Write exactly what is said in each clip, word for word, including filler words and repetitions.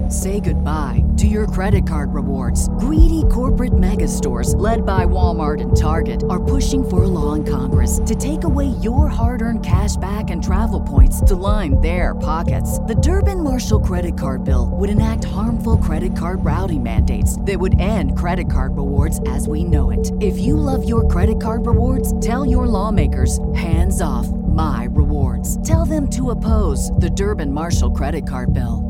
Say goodbye to your credit card rewards. Greedy corporate mega stores, led by Walmart and Target, are pushing for a law in Congress to take away your hard-earned cash back and travel points to line their pockets. The Durbin-Marshall credit card bill would enact harmful credit card routing mandates that would end credit card rewards as we know it. If you love your credit card rewards, tell your lawmakers, hands off my rewards. Tell them to oppose the Durbin-Marshall credit card bill.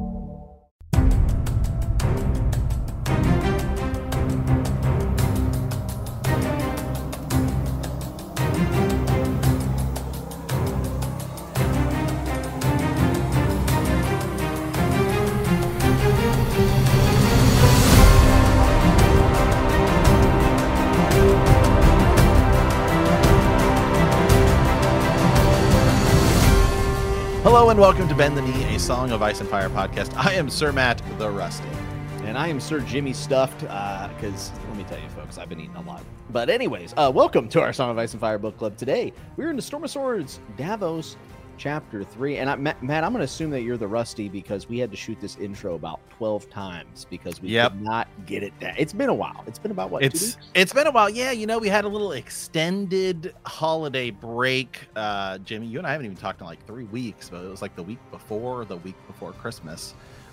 Hello and welcome to Bend the Knee, a Song of Ice and Fire podcast. I am Sir Matt the Rusty. And I am Sir Jimmy Stuffed, because uh, let me tell you, folks, I've been eating a lot. But anyways, uh, welcome to our Song of Ice and Fire book club. Today, we're in the Storm of Swords, Davos, Chapter three. And I, Matt, Matt I'm going to assume that you're the Rusty because we had to shoot this intro about twelve times because we yep. could not get it down. It's been a while. It's been about, what, it's, two weeks? It's been a while. Yeah, you know, we had a little extended holiday break. Uh, Jimmy, you and I haven't even talked in like three weeks, but it was like the week before, the week before Christmas.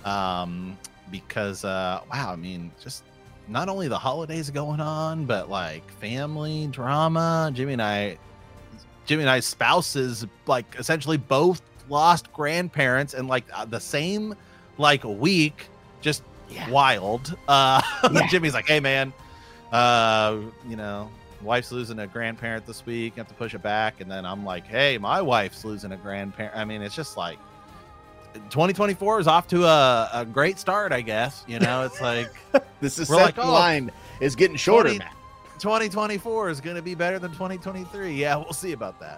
Um, because, uh, wow, I mean, just not only the holidays going on, but like family drama. Jimmy and I... Jimmy and I's spouses, like, essentially both lost grandparents in like uh, the same like week. Just yeah. wild. Uh, yeah. Jimmy's like, "Hey, man, uh, you know, wife's losing a grandparent this week. Have to push it back." And then I'm like, "Hey, my wife's losing a grandparent." I mean, it's just like twenty twenty-four is off to a, a great start, I guess. You know, it's like this is we're like, oh, line is getting shorter. twenty twenty twenty-four is going to be better than twenty twenty-three. Yeah, we'll see about that.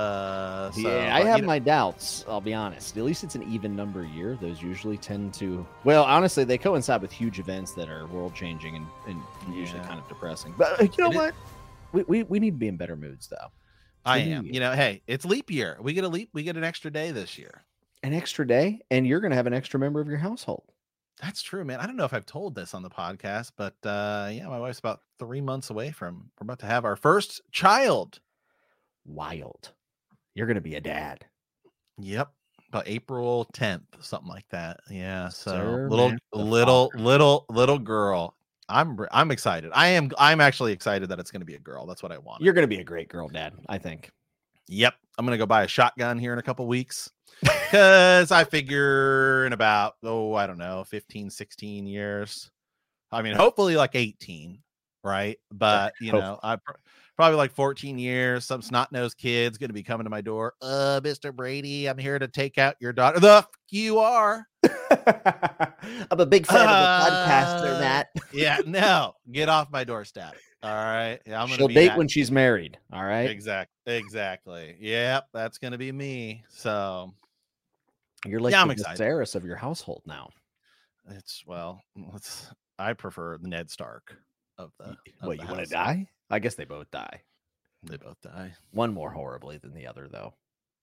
Uh, so, yeah, I but, have you know, my doubts. I'll be honest. At least it's an even number year. Those usually tend to, well, honestly, they coincide with huge events that are world changing and, and usually Yeah. kind of depressing. But uh, you know It what? We, we we need to be in better moods, though. I We am. need You know, hey, it's leap year. We get a leap. We get an extra day this year. an extra day, and you're going to have an extra member of your household. That's true, man. I don't know if I've told this on the podcast, but uh, yeah, my wife's about three months away from. We're about to have our first child. Wild. You're going to be a dad. Yep, about April tenth, something like that. Yeah, so Sir, little, Matt the little, father. little, little girl. I'm, I'm excited. I am. I'm actually excited that it's going to be a girl. That's what I want. You're going to be a great girl dad, I think. Yep, I'm gonna go buy a shotgun here in a couple weeks because I figure in about, oh, I don't know, fifteen, sixteen years. I mean, hopefully like eighteen, right? But you Hope- know, I pr- probably like fourteen years. Some snot-nosed kid's gonna be coming to my door. Uh, Mister Brady, I'm here to take out your daughter. The f- you are. I'm a big fan Uh, of the podcaster, Matt. Yeah, no, get off my doorstep. All right, yeah, I'm gonna She'll be date that. when she's married. All right. Exactly, exactly. Yep, that's gonna be me. So You're like Yeah, I'm the excited. Viserys of your household now. it's well, let's. I prefer the Ned Stark of the. Of What, the you want house. to die? I guess they both die. They both die. One more horribly than the other, though.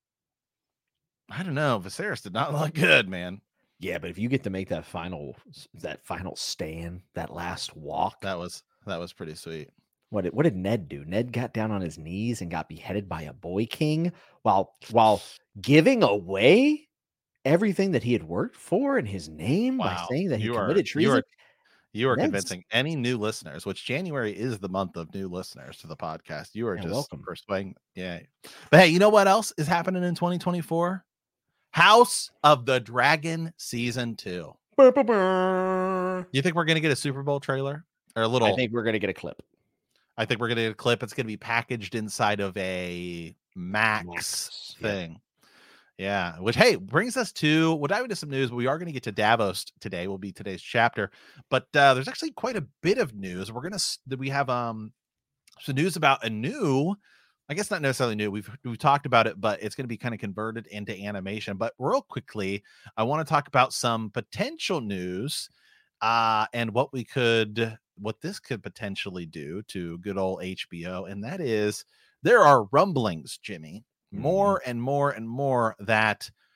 I don't know. Viserys did not look good, man. Yeah, but if you get to make that final that final stand, that last walk, That was that was pretty sweet. what did what did Ned do? Ned got down on his knees and got beheaded by a boy king while while giving away everything that he had worked for in his name by Wow, saying that he you are- committed you treason. are- You are Ned's- convincing any new listeners, which January is the month of new listeners to the podcast. You are Yeah, just welcome. persuading. Yeah. But hey, you know what else is happening in twenty twenty-four? House of the Dragon season two. You think we're gonna get a Super Bowl trailer or a little? I think we're gonna get a clip. I think we're gonna get a clip. It's gonna be packaged inside of a Max, Max, yeah. thing. Yeah, which hey brings us to we'll dive into some news. But we are going to get to Davos today. Will be today's chapter, but uh, there's actually quite a bit of news. We're gonna s- we have um some news about a new, I guess not necessarily new. We've we've talked about it, but it's going to be kind of converted into animation. But real quickly, I want to talk about some potential news uh, and what we could what this could potentially do to good old H B O, and that is there are rumblings, Jimmy. More and more and more that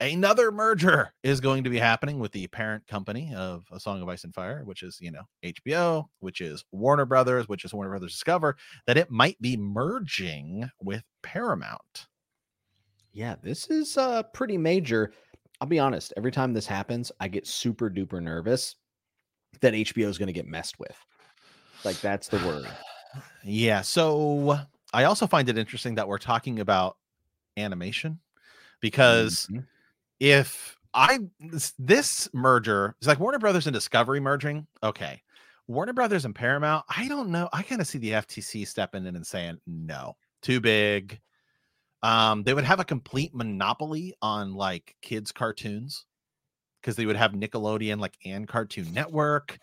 another merger is going to be happening with the parent company of A Song of Ice and Fire, which is, you know, H B O, which is Warner Brothers, which is Warner Brothers Discover, that it might be merging with Paramount. Yeah, this is uh pretty major. I'll be honest, every time this happens, I get super duper nervous that H B O is going to get messed with. Like, that's the worry. Yeah, so I also find it interesting that we're talking about animation, because Mm-hmm. if I this, this merger is like Warner Brothers and Discovery merging, okay. Warner Brothers and Paramount, I don't know. I kind of see the F T C stepping in and saying no, too big. Um, they would have a complete monopoly on like kids' cartoons, because they would have Nickelodeon, like, and Cartoon Network.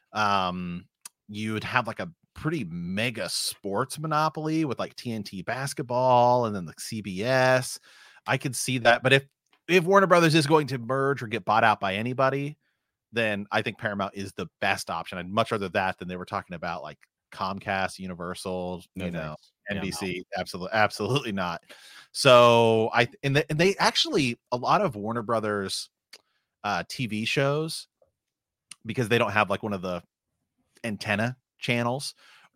Um, you would have like a pretty mega sports monopoly with like T N T basketball and then the C B S. I could see that. But if if Warner Brothers is going to merge or get bought out by anybody, then I think Paramount is the best option. I'd much rather that than they were talking about like Comcast, Universal, No you know, thanks. Yeah, N B C. Absolutely, absolutely not. So I and, the, and they actually, a lot of Warner Brothers uh T V shows, because they don't have like one of the antenna channels,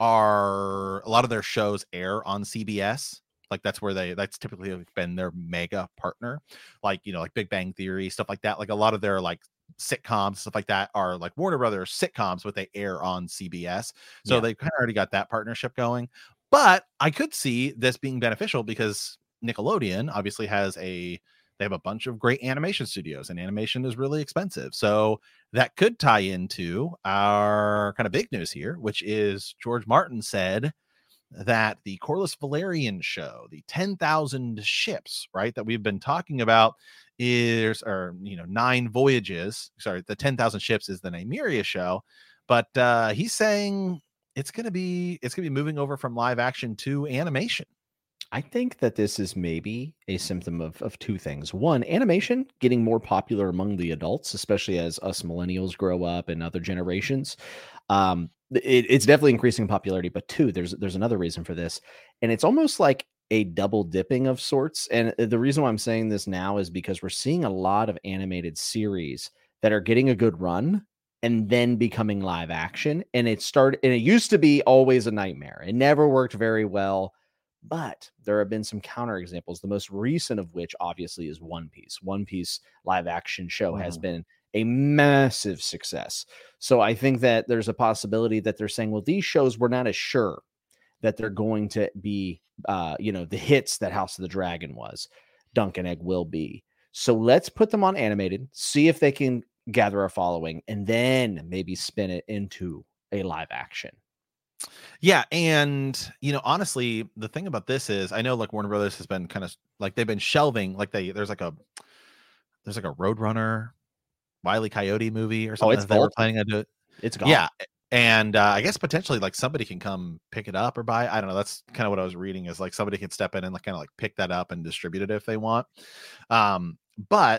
are a lot of their shows air on C B S. Like that's where they that's typically been their mega partner, like, you know, like Big Bang Theory, stuff like that. Like a lot of their like sitcoms, stuff like that, are like Warner Brothers sitcoms, but they air on C B S. So Yeah. they kind of already got that partnership going. But I could see this being beneficial because Nickelodeon obviously has a they have a bunch of great animation studios, and animation is really expensive. So that could tie into our kind of big news here, which is George Martin said that the Corlys Valerian show, the ten thousand ships, right, that we've been talking about, is, or, you know, nine voyages. Sorry, the ten thousand ships is the Nymeria show. But uh, he's saying it's going to be, it's going to be moving over from live action to animation. I think that this is maybe a symptom of, of two things. One, animation getting more popular among the adults, especially as us millennials grow up and other generations. Um, it, it's definitely increasing in popularity. But two, there's there's another reason for this, and it's almost like a double dipping of sorts. And the reason why I'm saying this now is because we're seeing a lot of animated series that are getting a good run and then becoming live action. And it started, and it used to be always a nightmare. It never worked very well. But there have been some counterexamples, the most recent of which obviously is One Piece. One Piece live action show Wow. has been a massive success. So I think that there's a possibility that they're saying, well, these shows, we're not as sure that they're going to be, uh, you know, the hits that House of the Dragon was, Dunk and Egg will be. So let's put them on animated, see if they can gather a following, and then maybe spin it into a live action. Yeah, and you know, honestly, the thing about this is, I know like Warner Brothers has been kind of like they've been shelving, like they there's like a there's like a Roadrunner, Wile E. Coyote movie or something it's that they were vaulted. planning on doing. It's gone. Yeah, and uh, I guess potentially like somebody can come pick it up or buy. I don't know. That's kind of what I was reading, is like somebody can step in and like kind of like pick that up and distribute it if they want. Um, but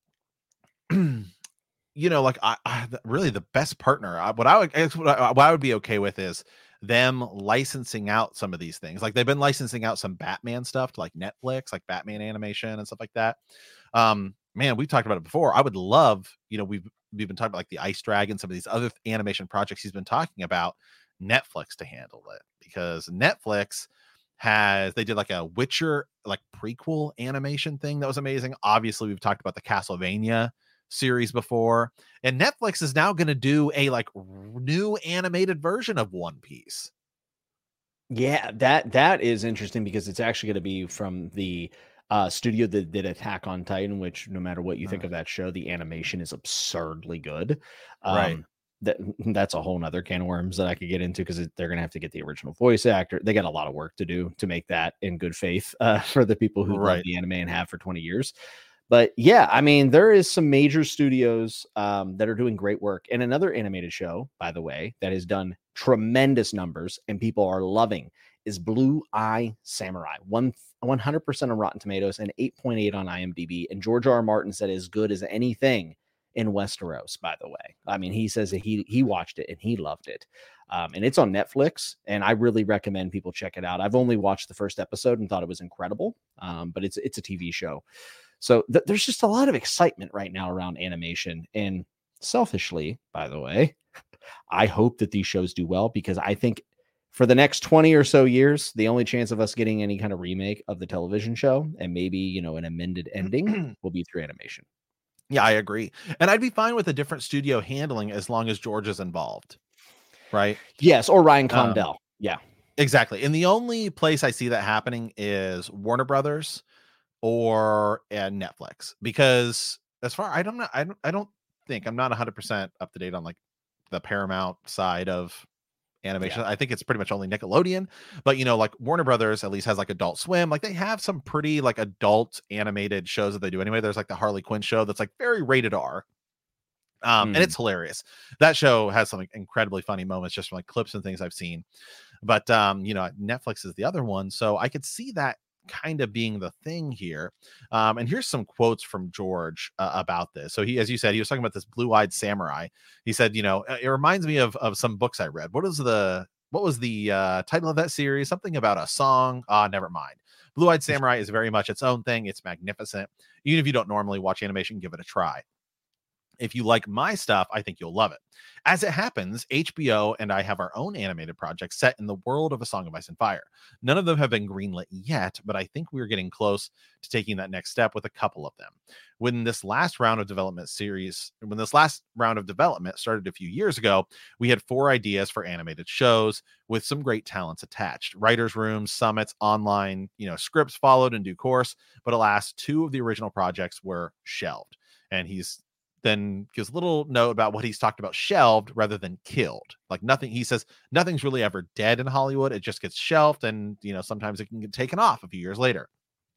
you know, like I, I really the best partner, I, what I would I guess what I, what I would be okay with is them licensing out some of these things. Like they've been licensing out some Batman stuff to like Netflix, like Batman animation and stuff like that. Um, man, we've talked about it before. I would love, you know, we've we've been talking about like the Ice Dragon, some of these other animation projects he's been talking about, Netflix to handle it, because Netflix has they did like a Witcher like prequel animation thing that was amazing. Obviously, we've talked about the Castlevania series before, and Netflix is now going to do a like new animated version of One Piece. Yeah, that that is interesting because it's actually going to be from the uh, studio that did Attack on Titan, which no matter what you think Right. of that show, the animation is absurdly good. Right. Um, that that's a whole nother can of worms that I could get into, because they're going to have to get the original voice actor. They got a lot of work to do to make that in good faith uh, for the people who love Right. the anime and have for twenty years. But yeah, I mean, there is some major studios um, that are doing great work. And another animated show, by the way, that has done tremendous numbers and people are loving is Blue Eye Samurai. One, one hundred percent on Rotten Tomatoes and eight point eight on IMDb. And George R. R. Martin said as good as anything in Westeros, by the way. I mean, he says that he, he watched it and he loved it. Um, and it's on Netflix, and I really recommend people check it out. I've only watched the first episode and thought it was incredible, um, but it's it's a T V show. So th- there's just a lot of excitement right now around animation. And selfishly, by the way, I hope that these shows do well, because I think for the next twenty or so years, the only chance of us getting any kind of remake of the television show, and maybe, you know, an amended ending, will be through animation. Yeah, I agree. And I'd be fine with a different studio handling as long as George is involved. Right? Yes, or Ryan Um, Condell. Yeah. Exactly. And the only place I see that happening is Warner Brothers or at Netflix, because as far I don't know, I don't I don't think I'm not one hundred percent up to date on like the Paramount side of animation. Yeah. I think it's pretty much only Nickelodeon, but you know, like Warner Brothers at least has like Adult Swim. Like they have some pretty like adult animated shows that they do anyway. There's like the Harley Quinn show that's like very rated R. Um, Mm. and it's hilarious. That show has some incredibly funny moments just from like clips and things I've seen. But um, you know, Netflix is the other one, so I could see that kind of being the thing here. Um, and here's some quotes from George uh, about this. So he, as you said, he was talking about this Blue-Eyed Samurai. He said, you know, it reminds me of of some books I read. What is the what was the uh, title of that series? Something about a song. Ah, never mind. Blue-Eyed Samurai is very much its own thing. It's magnificent. Even if you don't normally watch animation, give it a try. If you like my stuff, I think you'll love it. As it happens, H B O and I have our own animated projects set in the world of A Song of Ice and Fire. None of them have been greenlit yet, but I think we're getting close to taking that next step with a couple of them. When this last round of development series, when this last round of development started a few years ago, we had four ideas for animated shows with some great talents attached. Writers' rooms, summits, online, you know, scripts followed in due course, but alas, two of the original projects were shelved. And he's then gives a little note about what he's talked about shelved rather than killed. Like nothing, he says nothing's really ever dead in Hollywood. It just gets shelved, and you know, sometimes it can get taken off a few years later.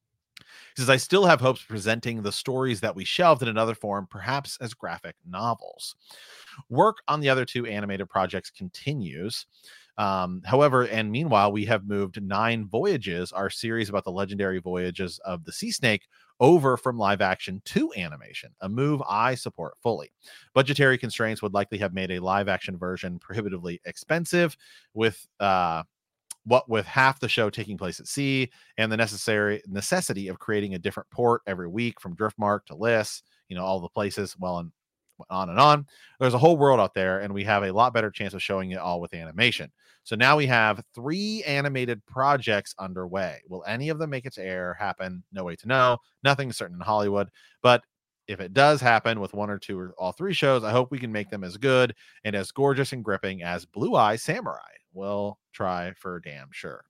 He says, I still have hopes of presenting the stories that we shelved in another form, perhaps as graphic novels. Work on the other two animated projects continues. Um, however, and meanwhile, we have moved Nine Voyages, our series about the legendary voyages of the sea snake, over from live action to animation, a move I support fully. Budgetary constraints would likely have made a live action version prohibitively expensive, with uh, what with half the show taking place at sea and the necessary necessity of creating a different port every week from Driftmark to Liss, you know, all the places, well, and on and on. There's a whole world out there, and we have a lot better chance of showing it all with animation. So now we have three animated projects underway. Will any of them make it to air? Happen? No way to know. Nothing certain in Hollywood, but if it does happen with one or two or all three shows, I hope we can make them as good and as gorgeous and gripping as Blue-Eye Samurai. We'll try for damn sure.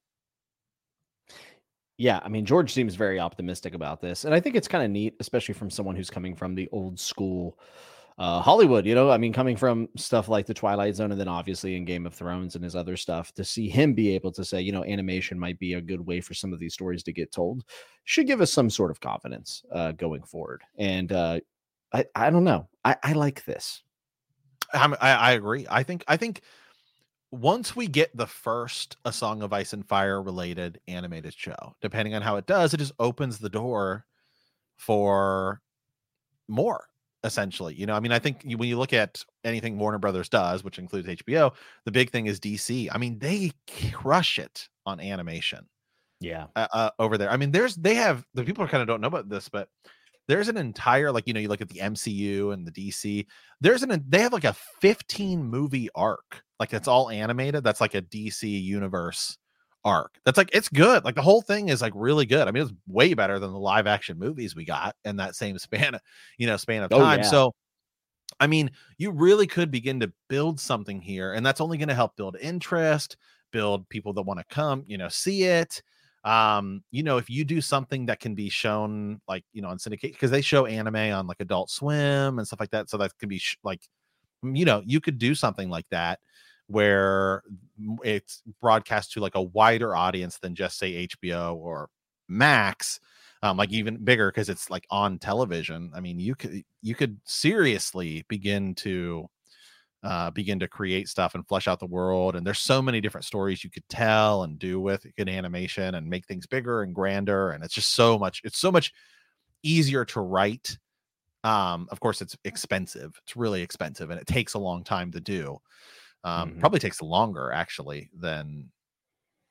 Yeah, I mean, George seems very optimistic about this, and I think it's kind of neat, especially from someone who's coming from the old school uh, Hollywood, you know, I mean, coming from stuff like The Twilight Zone and then obviously in Game of Thrones and his other stuff, to see him be able to say, you know, animation might be a good way for some of these stories to get told should give us some sort of confidence uh, going forward. And uh, I, I don't know. I, I like this. I, I agree. I think, I think once we get the first A Song of Ice and Fire related animated show, depending on how it does, it just opens the door for more. Essentially, you know, I mean, I think when you look at anything Warner Brothers does, which includes H B O, the big thing is D C. I mean, they crush it on animation. Yeah, uh, uh, over there. I mean, there's they have the people kind of don't know about this, but there's an entire, like, you know, you look at the M C U and the D C. There's an they have like a fifteen movie arc, like it's all animated. That's like a D C universe arc. That's like, it's good. Like the whole thing is like really good. I mean, it's way better than the live action movies we got in that same span, you know, span of time. Oh, yeah. So, I mean, you really could begin to build something here, and that's only going to help build interest, build people that want to come, you know, see it. Um, you know, if you do something that can be shown, like, you know, on syndicate, because they show anime on like Adult Swim and stuff like that. So that can be sh- like, you know, you could do something like that where it's broadcast to like a wider audience than just say H B O or Max, um, like even bigger because it's like on television. I mean, you could you could seriously begin to uh, begin to create stuff and flesh out the world. And there's so many different stories you could tell and do with good animation and make things bigger and grander. And it's just so much. It's so much easier to write. Um, of course, it's expensive. It's really expensive, and it takes a long time to do. Um, mm-hmm. Probably takes longer actually than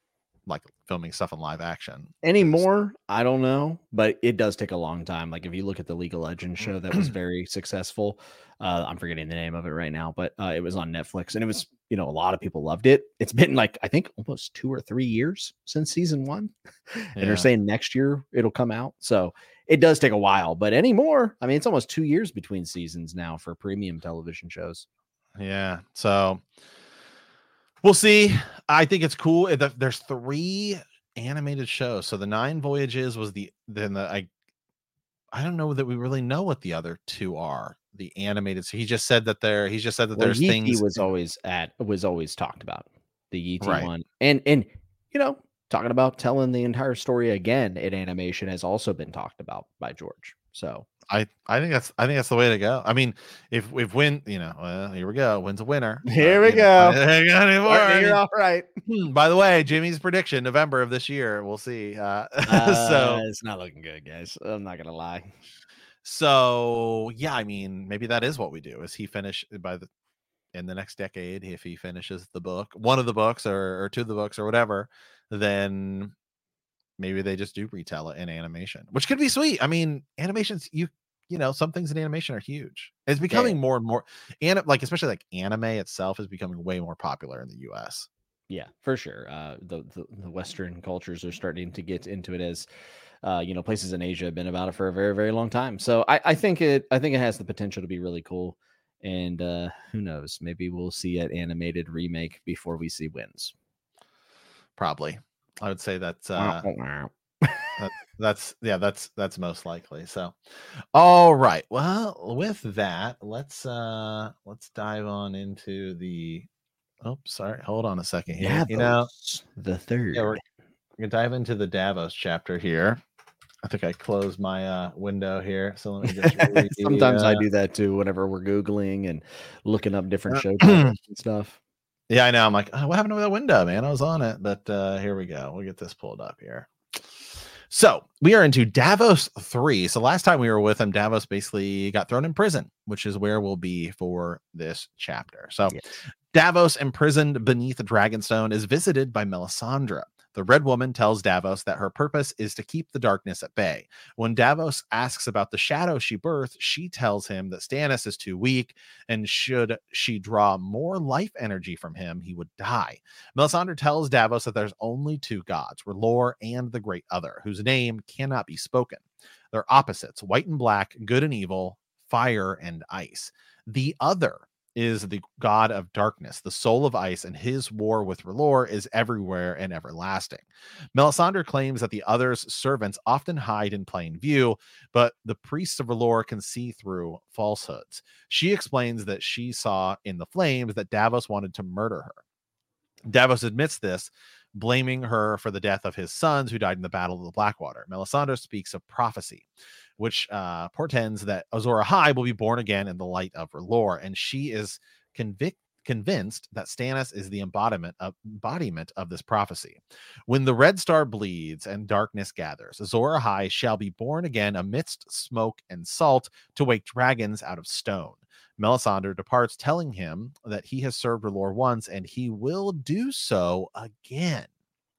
like filming stuff in live action anymore. I don't know, but it does take a long time. Like if you look at the League of Legends show that was very successful, uh, I'm forgetting the name of it right now, but uh, it was on Netflix and it was, you know, a lot of people loved it. It's been like, I think almost two or three years since season one. And Yeah. they're saying next year it'll come out. So it does take a while, but anymore, I mean, it's almost two years between seasons now for premium television shows. Yeah. So we'll see. I think it's cool. If there's three animated shows. So the Nine Voyages was the, then the, I, I don't know that we really know what the other two are. The animated. So he just said that there, he just said that Well, there's Yi things was always at, was always talked about the Yi Right. one. And, and, you know, talking about telling the entire story again in animation has also been talked about by George. So I, I think that's I think that's the way to go. I mean, if if win, you know, well, here we go. Wins a winner. Here Uh, we you go. know, I Courtney, you're mean, all right. hmm, by the way, Jimmy's prediction November of this year. We'll see. Uh, Uh, so it's not looking good, guys. I'm not gonna lie. so yeah, I mean, maybe that is what we do. Is he finish by the in the next decade? If he finishes the book, one of the books, or, or two of the books, or whatever, then maybe they just do retell it in animation, which could be sweet. I mean, animations, you you know, some things in animation are huge. It's becoming Yeah. more and more, and like especially like anime itself is becoming way more popular in the U S. Yeah, for sure. Uh, the, the the Western cultures are starting to get into it as, uh, you know, places in Asia have been about it for a very very long time. So I, I think it I think it has the potential to be really cool. And uh, who knows? Maybe we'll see an animated remake before we see Wins. Probably, I would say that's uh, that, that's yeah, that's that's most likely. So, all right. Well, with that, let's uh let's dive on into the. Oh, sorry. Hold on a second here. Davos, You know, the third. yeah, we're, we're gonna dive into the Davos chapter here. I think I closed my uh, window here, so let me just. Read, Sometimes uh, I do that too. Whenever we're googling and looking up different show titles and stuff. Yeah, I know. I'm like, oh, what happened to that window, man? I was on it, but uh, here we go. We'll get this pulled up here. So we are into Davos three. So last time we were with him, Davos basically got thrown in prison, which is where we'll be for this chapter. So Yes. Davos, imprisoned beneath Dragonstone, is visited by Melisandre. The Red Woman tells Davos that her purpose is to keep the darkness at bay. When Davos asks about the shadow she birthed, she tells him that Stannis is too weak, and should she draw more life energy from him, he would die. Melisandre tells Davos that there's only two gods, R'hllor and the Great Other, whose name cannot be spoken. They're opposites, white and black, good and evil, fire and ice. The Other is the god of darkness, the soul of ice, and his war with R'hllor is everywhere and everlasting. Melisandre claims that the Other's servants often hide in plain view, but the priests of R'hllor can see through falsehoods. She explains that she saw in the flames that Davos wanted to murder her. Davos admits this, blaming her for the death of his sons who died in the Battle of the Blackwater. Melisandre speaks of prophecy, which uh, portends that Azor Ahai will be born again in the light of R'hllor, and she is convic- convinced that Stannis is the embodiment of, embodiment of this prophecy. When the red star bleeds and darkness gathers, Azor Ahai shall be born again amidst smoke and salt to wake dragons out of stone. Melisandre departs, telling him that he has served R'hllor once and he will do so again.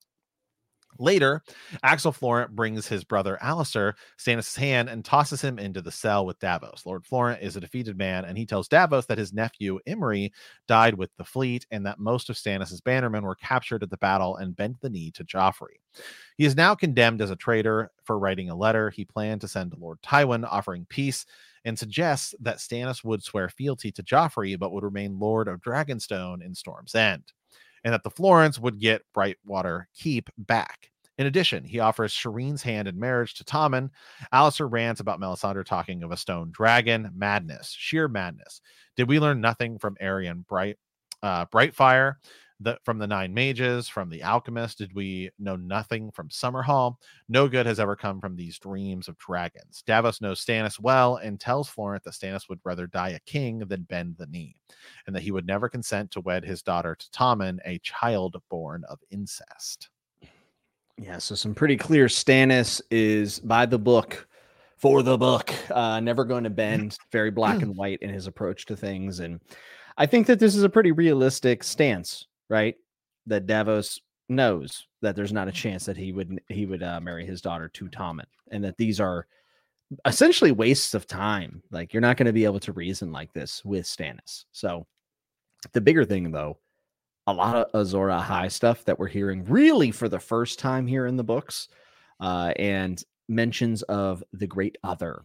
Later, Axel Florent brings his brother Alistair Stannis' hand and tosses him into the cell with Davos. Lord Florent is a defeated man, and he tells Davos that his nephew Imry died with the fleet and that most of Stannis' bannermen were captured at the battle and bent the knee to Joffrey. He is now condemned as a traitor for writing a letter he planned to send to Lord Tywin offering peace, and suggests that Stannis would swear fealty to Joffrey but would remain Lord of Dragonstone in Storm's End, and that the Florents would get Brightwater Keep back. In addition, he offers Shireen's hand in marriage to Tommen. Alistair rants about Melisandre talking of a stone dragon. Madness, sheer madness. Did we learn nothing from Aerion Bright, uh, Brightfire, the, from the Nine Mages, from the Alchemist? Did we know nothing from Summerhall? No good has ever come from these dreams of dragons. Davos knows Stannis well and tells Florent that Stannis would rather die a king than bend the knee, and that he would never consent to wed his daughter to Tommen, a child born of incest. Yeah, so some pretty clear Stannis is by the book, for the book, uh, never going to bend, very black and white in his approach to things. And I think that this is a pretty realistic stance, right? That Davos knows that there's not a chance that he would he would uh, marry his daughter to Tommen, and that these are essentially wastes of time. Like, you're not going to be able to reason like this with Stannis. So the bigger thing, though, a lot of Azor Ahai stuff that we're hearing really for the first time here in the books, uh, and mentions of the Great Other,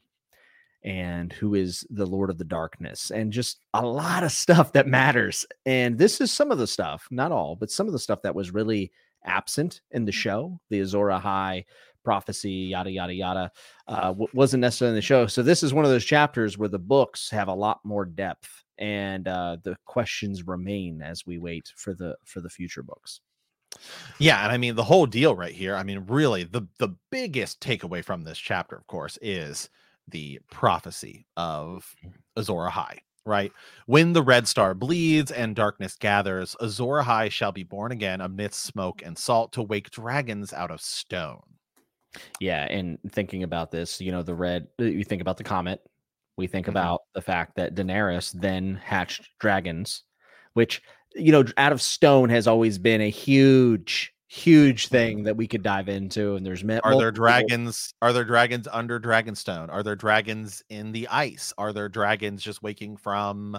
and who is the Lord of the Darkness, and just a lot of stuff that matters. And this is some of the stuff, not all, but some of the stuff that was really absent in the show. The Azor Ahai prophecy, yada, yada, yada, uh, w- wasn't necessarily in the show. So this is one of those chapters where the books have a lot more depth, and uh, the questions remain as we wait for the for the future books. Yeah, and I mean, the whole deal right here, I mean, really, the the biggest takeaway from this chapter, of course, is the prophecy of Azor Ahai, right? When the red star bleeds and darkness gathers, Azor Ahai shall be born again amidst smoke and salt to wake dragons out of stone. Yeah, and thinking about this, you know, the red, you think about the comet, we think Mhm. about the fact that Daenerys then hatched dragons, which, you know, out of stone has always been a huge, huge thing that we could dive into. And there's Are there dragons? Are there dragons under Dragonstone? Are there dragons in the ice? Are there dragons just waking from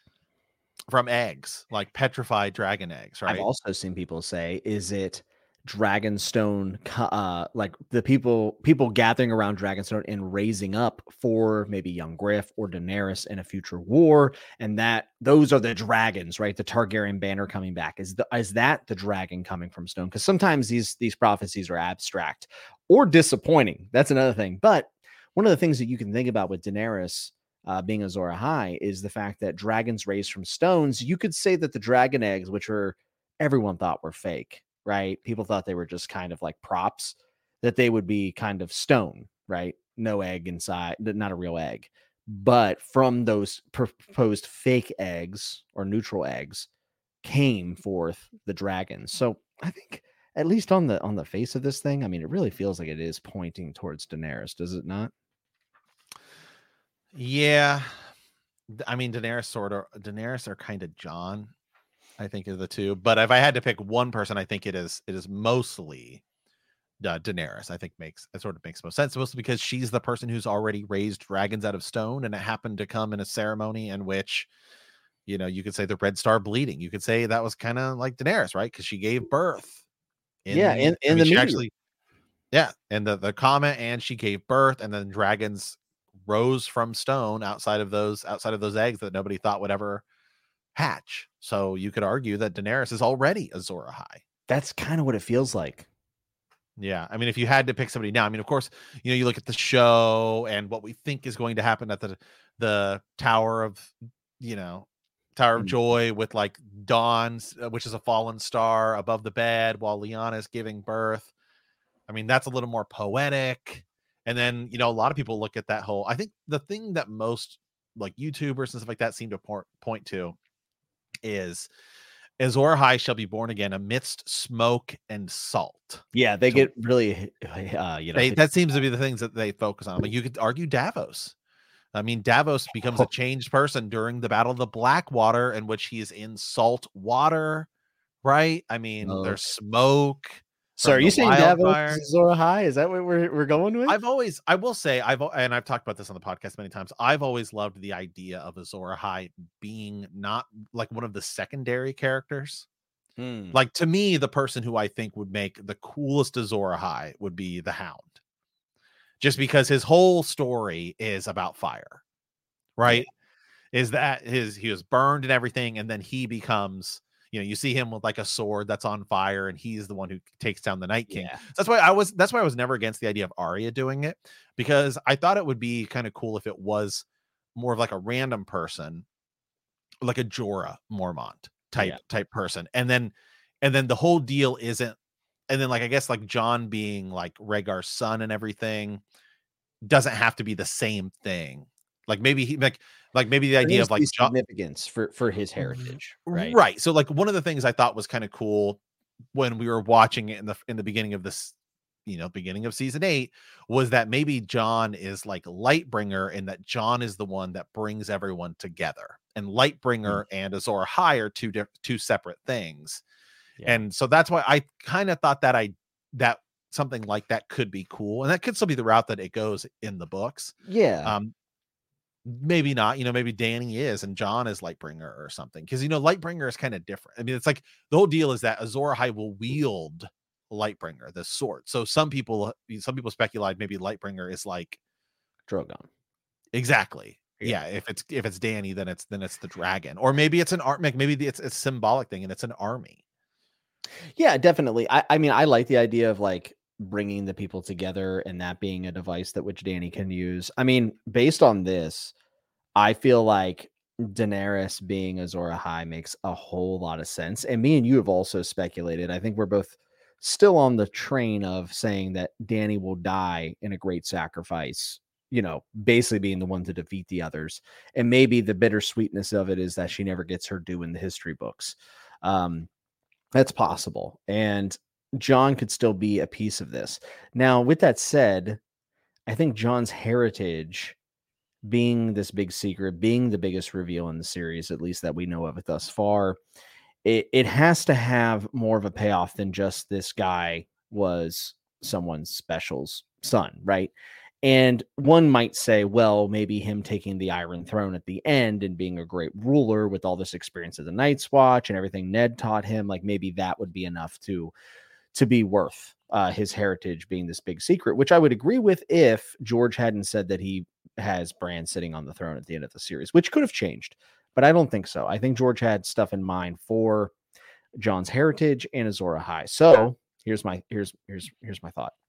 from eggs, like petrified dragon eggs? Right. I've also seen people say, is it Dragonstone, uh, like the people people gathering around Dragonstone and raising up for maybe young Griff or Daenerys in a future war, and that those are the dragons, right? The Targaryen banner coming back. Is the is that the dragon coming from stone? Because sometimes these these prophecies are abstract or disappointing. That's another thing. But one of the things that you can think about with Daenerys uh, being Azor Ahai is the fact that dragons raised from stones. You could say that the dragon eggs, which were everyone thought were fake, right? People thought they were just kind of like props, that they would be kind of stone, right? No egg inside, not a real egg. But from those proposed fake eggs or neutral eggs came forth the dragons. So I think, at least on the on the face of this thing, I mean, it really feels like it is pointing towards Daenerys, does it not? Yeah. I mean, Daenerys sort of Daenerys are kind of Jon, I think, are the two. But if I had to pick one person, I think it is it is mostly uh, Daenerys. I think makes it sort of makes most sense, mostly because she's the person who's already raised dragons out of stone, and it happened to come in a ceremony in which, you know, you could say the red star bleeding. You could say that was kind of like Daenerys, right? Because she gave birth. In yeah, the, in, in I mean, the she meteor. actually, yeah, and the the comet, and she gave birth, and then dragons rose from stone outside of those outside of those eggs that nobody thought would ever hatch. So you could argue that Daenerys is already Azor Ahai. That's kind of what it feels like. Yeah, I mean, if you had to pick somebody now, I mean, of course, you know, you look at the show and what we think is going to happen at the the Tower of, you know, Tower of Mm. Joy with like Dawn, which is a fallen star above the bed while Lyanna is giving birth. I mean, that's a little more poetic. And then, you know, a lot of people look at that whole, I think the thing that most like YouTubers and stuff like that seem to por- point to is Azor Ahai shall be born again amidst smoke and salt. Yeah, they So get really, uh, you know, they, that seems to be the things that they focus on. But you could argue Davos. I mean, Davos becomes a changed person during the Battle of the Blackwater, in which he is in salt water, right? I mean, Oh. there's smoke. So are from you the saying Davos wildfires. is Azor Ahai? Is that what we're we're going with? I've always, I will say, I've and I've talked about this on the podcast many times. I've always loved the idea of Azor Ahai being not like one of the secondary characters. Hmm. Like, to me, the person who I think would make the coolest Azor Ahai would be the Hound, just because his whole story is about fire, right? Yeah. Is that his he was burned and everything, and then he becomes, you know, you see him with like a sword that's on fire, and he's the one who takes down the Night King. Yeah. So that's why I was that's why I was never against the idea of Arya doing it, because I thought it would be kind of cool if it was more of like a random person, like a Jorah Mormont type Yeah. type person, and then and then the whole deal isn't, and then like I guess like Jon being like Rhaegar's son and everything doesn't have to be the same thing. Like maybe he like like maybe the There idea needs of like to be Jon, significance for for his heritage, right? right. So like one of the things I thought was kind of cool when we were watching it in the in the beginning of this, you know, beginning of season eight, was that maybe Jon is like Lightbringer, and that Jon is the one that brings everyone together. And Lightbringer Mm. and Azor Ahai are two di- two separate things. Yeah. And so that's why I kind of thought that I that something like that could be cool, and that could still be the route that it goes in the books. Yeah. Um, maybe not. You know, maybe Danny is and John is Lightbringer or something, because you know Lightbringer is kind of different. I mean, it's like the whole deal is that Azor Ahai will wield Lightbringer, the sword. So some people, some people speculate maybe Lightbringer is like Drogon. Exactly. Yeah. yeah. If it's if it's Danny, then it's then it's the dragon, or maybe it's an art. Maybe it's it's a symbolic thing, and it's an army. Yeah, definitely. I, I mean, I like the idea of like bringing the people together and that being a device that which Danny can use. I mean, based on this, I feel like Daenerys being Azor Ahai makes a whole lot of sense. And me and you have also speculated. I think we're both still on the train of saying that Danny will die in a great sacrifice, you know, basically being the one to defeat the others. And maybe the bittersweetness of it is that she never gets her due in the history books. Um, That's possible. And Jon could still be a piece of this. Now, with that said, I think Jon's heritage being this big secret, being the biggest reveal in the series, at least that we know of it thus far, it, it has to have more of a payoff than just this guy was someone special's son, right? And one might say, well, maybe him taking the Iron Throne at the end and being a great ruler with all this experience of the Night's Watch and everything Ned taught him, like maybe that would be enough to, to be worth uh, his heritage being this big secret, which I would agree with if George hadn't said that he has Bran sitting on the throne at the end of the series, which could have changed, but I don't think so. I think George had stuff in mind for Jon's heritage and Azor Ahai. So here's my, here's, here's, here's my thought.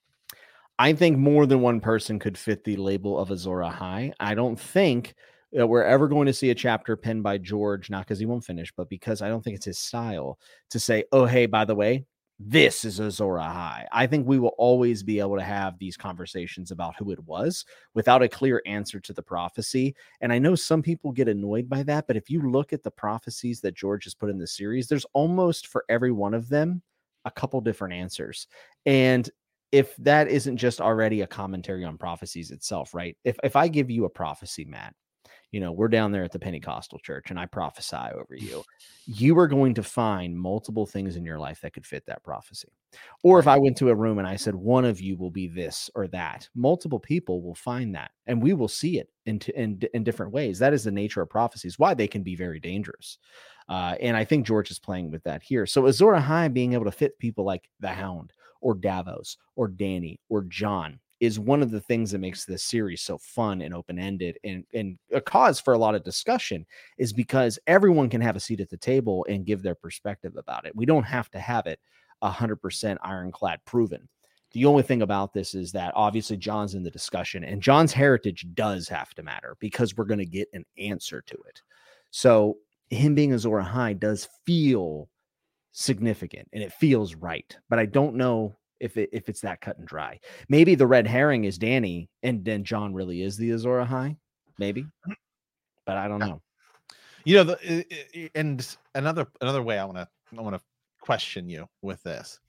I think more than one person could fit the label of Azor Ahai. I don't think that we're ever going to see a chapter penned by George, not because he won't finish, but because I don't think it's his style to say, oh, hey, by the way, this is Azor Ahai. I think we will always be able to have these conversations about who it was without a clear answer to the prophecy. And I know some people get annoyed by that, but if you look at the prophecies that George has put in the series, there's almost for every one of them a couple different answers. And if that isn't just already a commentary on prophecies itself, right? If if I give you a prophecy, Matt, you know, we're down there at the Pentecostal church and I prophesy over you, you are going to find multiple things in your life that could fit that prophecy. Or if I went to a room and I said, one of you will be this or that, multiple people will find that and we will see it in, in, in different ways. That is the nature of prophecies, why they can be very dangerous. Uh, and I think George is playing with that here. So Azor Ahai being able to fit people like the Hound or Davos or Danny or Jon is one of the things that makes this series so fun and open-ended and, and a cause for a lot of discussion is because everyone can have a seat at the table and give their perspective about it. We don't have to have it one hundred percent ironclad proven. The only thing about this is that obviously Jon's in the discussion and Jon's heritage does have to matter because we're going to get an answer to it. So him being Azor Ahai does feel significant and it feels right, but I don't know if it if it's that cut and dry. Maybe the red herring is Danny and then Jon really is the Azor Ahai, maybe, but I don't know. You know, the, and another another way I want to I want to question you with this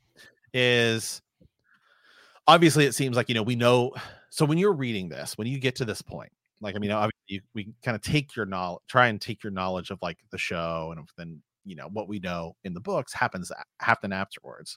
is obviously it seems like, you know, we know. So when you're reading this, when you get to this point, like, I mean, obviously you, we kind of take your knowledge, try and take your knowledge of like the show and then, you know, what we know in the books happens happen afterwards.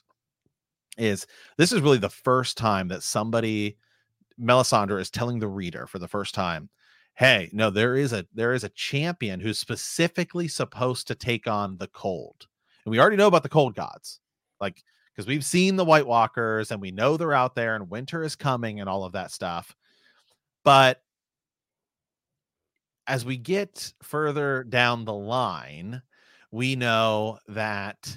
Is this is really the first time that somebody, Melisandre, is telling the reader for the first time, hey, no, there is a there is a champion who's specifically supposed to take on the cold. And we already know about the cold gods, like, because we've seen the White Walkers and we know they're out there and winter is coming and all of that stuff. But as we get further down the line, we know that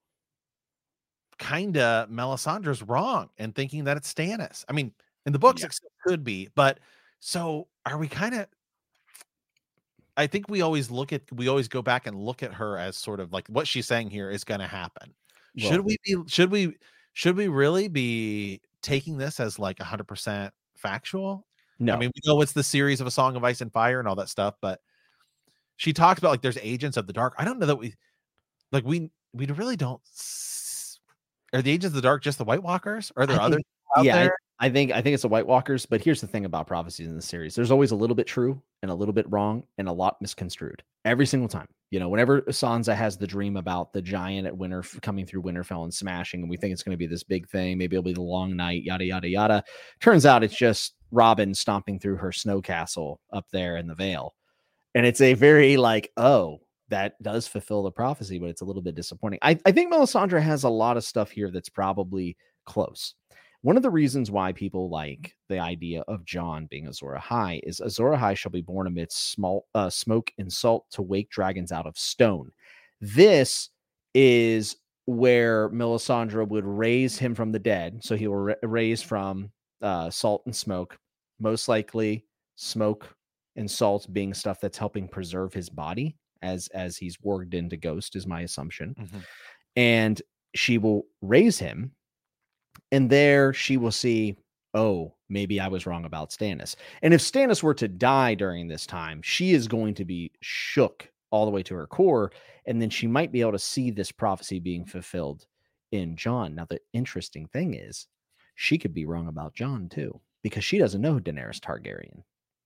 kind of Melisandre's wrong and thinking that it's Stannis. I mean, in the books, yeah. It still could be, but so are we kind of, I think we always look at, we always go back and look at her as sort of like what she's saying here is going to happen. Well, should we be, should we, should we really be taking this as like a hundred percent factual? No, I mean, we know it's the series of A Song of Ice and Fire and all that stuff, but she talks about like, there's agents of the dark. I don't know that we, like, we, we really don't. Are the Agents of the Dark just the White Walkers? Or are there I others? Think, yeah, there? I, I think I think it's the White Walkers. But here's the thing about prophecies in the series: there's always a little bit true and a little bit wrong and a lot misconstrued every single time. You know, whenever Sansa has the dream about the giant at Winter coming through Winterfell and smashing, and we think it's going to be this big thing, maybe it'll be the long night, yada yada yada. Turns out it's just Robin stomping through her snow castle up there in the Vale, and it's a very like, oh, that does fulfill the prophecy, but it's a little bit disappointing. I, I think Melisandre has a lot of stuff here that's probably close. One of the reasons why people like the idea of Jon being Azor Ahai is Azor Ahai shall be born amidst small uh, smoke and salt to wake dragons out of stone. This is where Melisandre would raise him from the dead. So he will ra- raise from uh, salt and smoke, most likely smoke and salt being stuff that's helping preserve his body as, as he's warged into ghost is my assumption. Mm-hmm. And she will raise him. And there she will see, oh, maybe I was wrong about Stannis. And if Stannis were to die during this time, she is going to be shook all the way to her core. And then she might be able to see this prophecy being fulfilled in Jon. Now, the interesting thing is she could be wrong about Jon, too, because she doesn't know Daenerys Targaryen.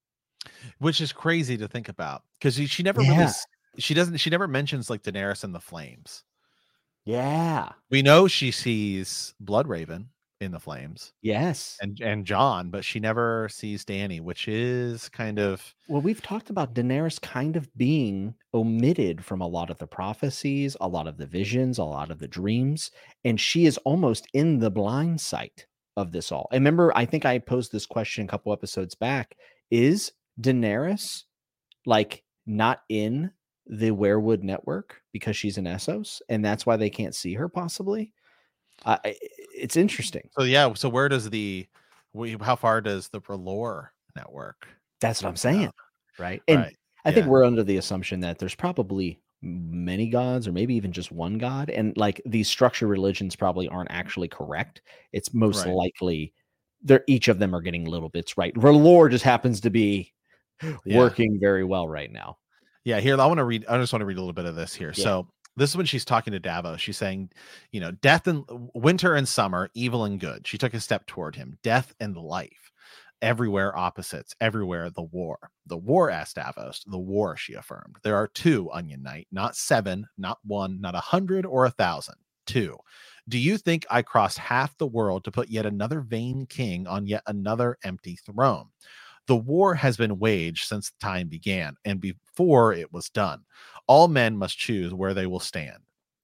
Which is crazy to think about because she, she never yeah. really, she doesn't, she never mentions like Daenerys and the flames. Yeah. We know she sees Bloodraven in the flames. Yes. And and Jon, but she never sees Dany, which is kind of... Well, we've talked about Daenerys kind of being omitted from a lot of the prophecies, a lot of the visions, a lot of the dreams, and she is almost in the blind sight of this all. And remember, I think I posed this question a couple episodes back. Is Daenerys like not in the Weirwood network because she's in Essos, and that's why they can't see her possibly? Uh, it's interesting. So yeah, so where does the how far does the R'hllor network? That's what I'm saying, out? right? And right. I yeah. think we're under the assumption that there's probably many gods, or maybe even just one god, and like these structured religions probably aren't actually correct. It's most right. likely they're each of them are getting little bits right. R'hllor just happens to be yeah. working very well right now. Yeah, here I want to read. I just want to read a little bit of this here. Yeah. So this is when she's talking to Davos. She's saying, you know, death and winter and summer, evil and good. She took a step toward him. Death and life, everywhere opposites, everywhere the war. The war, asked Davos. The war, she affirmed. There are two, Onion Knight, not seven, not one, not a hundred or a thousand. Two. Do you think I crossed half the world to put yet another vain king on yet another empty throne? The war has been waged since time began, and before it was done. All men must choose where they will stand.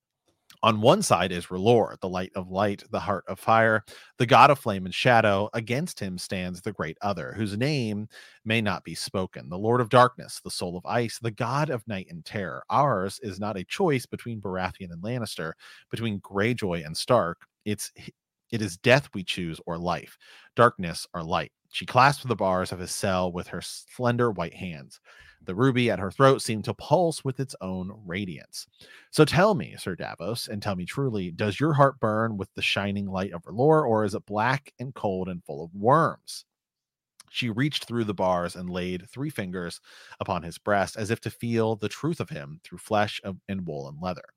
On one side is R'hllor, the light of light, the heart of fire, the god of flame and shadow. Against him stands the great other, whose name may not be spoken, the Lord of darkness, the soul of ice, the god of night and terror. Ours is not a choice between Baratheon and Lannister, between Greyjoy and Stark. It's it is death we choose, or life, darkness or light. She clasped the bars of his cell with her slender white hands. The ruby at her throat seemed to pulse with its own radiance. So tell me, Sir Davos, and tell me truly, does your heart burn with the shining light of R'hllor, or is it black and cold and full of worms? She reached through the bars and laid three fingers upon his breast, as if to feel the truth of him through flesh and wool and leather.